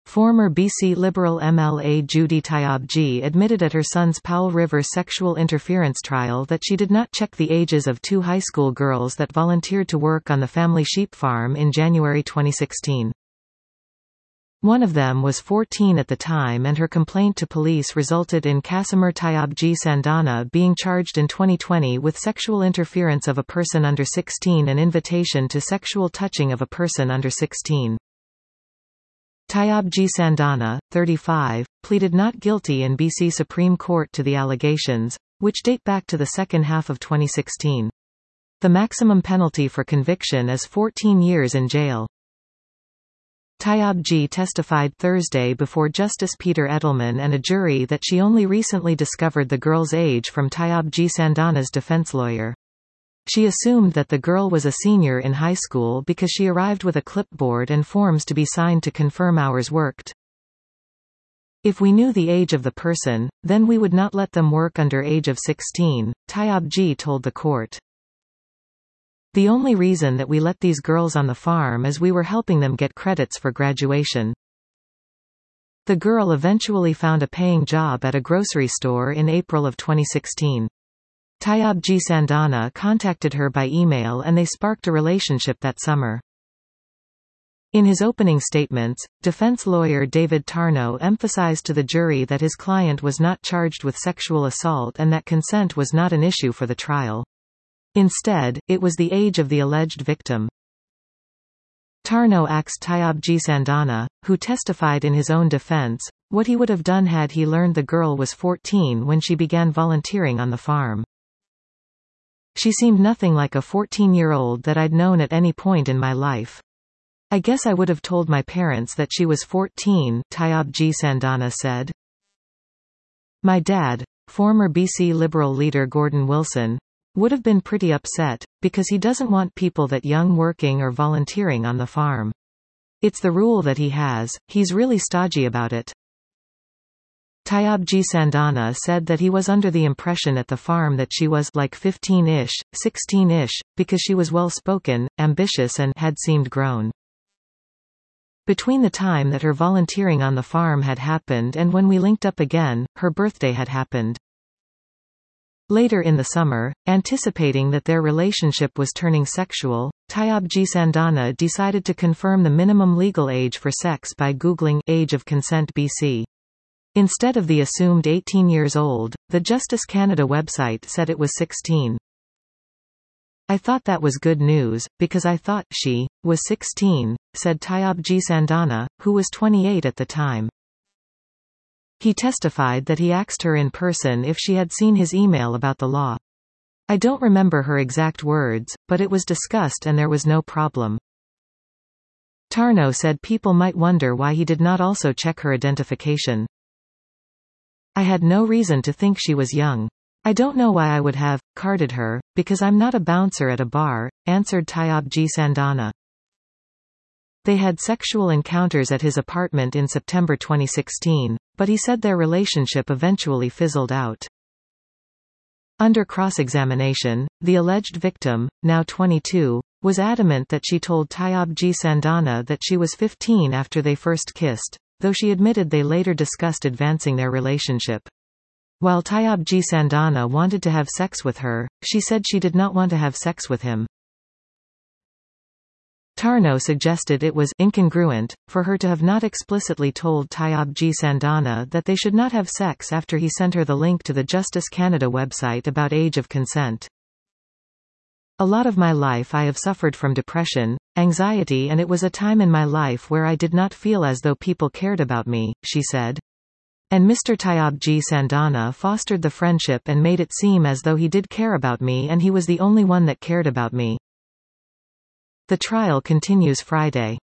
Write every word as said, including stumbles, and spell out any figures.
Former B C Liberal M L A Judy Tyabji admitted at her son's Powell River sexual interference trial that she did not check the ages of two high school girls that volunteered to work on the family sheep farm in January twenty sixteen. One of them was fourteen at the time, and her complaint to police resulted in Casimir Tyabji Sandana being charged in twenty twenty with sexual interference of a person under sixteen and invitation to sexual touching of a person under sixteen. Tyabji Sandana, thirty-five, pleaded not guilty in B C Supreme Court to the allegations, which date back to the second half of twenty sixteen. The maximum penalty for conviction is fourteen years in jail. Tyabji testified Thursday before Justice Peter Edelman and a jury that she only recently discovered the girl's age from Tyabji Sandana's defense lawyer. She assumed that the girl was a senior in high school because she arrived with a clipboard and forms to be signed to confirm hours worked. If we knew the age of the person, then we would not let them work under age of sixteen, Tyabji told the court. The only reason that we let these girls on the farm is we were helping them get credits for graduation. The girl eventually found a paying job at a grocery store in April of twenty sixteen. Tyabji Sandana contacted her by email and they sparked a relationship that summer. In his opening statements, defense lawyer David Tarnow emphasized to the jury that his client was not charged with sexual assault and that consent was not an issue for the trial. Instead, it was the age of the alleged victim. Tarnow asked Tyabji Sandana, who testified in his own defense, what he would have done had he learned the girl was fourteen when she began volunteering on the farm. She seemed nothing like a fourteen-year-old that I'd known at any point in my life. I guess I would have told my parents that she was fourteen, Tyabji Sandana said. My dad, former B C Liberal leader Gordon Wilson, would have been pretty upset, because he doesn't want people that young working or volunteering on the farm. It's the rule that he has, he's really stodgy about it. Tyabji Sandana said that he was under the impression at the farm that she was like fifteen-ish, sixteen-ish, because she was well-spoken, ambitious and had seemed grown. Between the time that her volunteering on the farm had happened and when we linked up again, her birthday had happened. Later in the summer, anticipating that their relationship was turning sexual, Tyabji Sandana decided to confirm the minimum legal age for sex by Googling age of consent B C. Instead of the assumed eighteen years old, the Justice Canada website said it was sixteen. I thought that was good news, because I thought she was sixteen, said Tyabji Sandana, who was twenty-eight at the time. He testified that he asked her in person if she had seen his email about the law. I don't remember her exact words, but it was discussed and there was no problem. Tarnow said people might wonder why he did not also check her identification. I had no reason to think she was young. I don't know why I would have carded her, because I'm not a bouncer at a bar, answered Tyabji Sandana. They had sexual encounters at his apartment in September twenty sixteen, but he said their relationship eventually fizzled out. Under cross-examination, the alleged victim, now twenty-two, was adamant that she told Tyabji Sandana that she was fifteen after they first kissed, though she admitted they later discussed advancing their relationship. While Tyabji Sandana wanted to have sex with her, she said she did not want to have sex with him. Tarnow suggested it was incongruent for her to have not explicitly told Tyabji Sandana that they should not have sex after he sent her the link to the Justice Canada website about age of consent. A lot of my life I have suffered from depression, anxiety, and it was a time in my life where I did not feel as though people cared about me, she said. And Mister Tyabji Sandana fostered the friendship and made it seem as though he did care about me and he was the only one that cared about me. The trial continues Friday.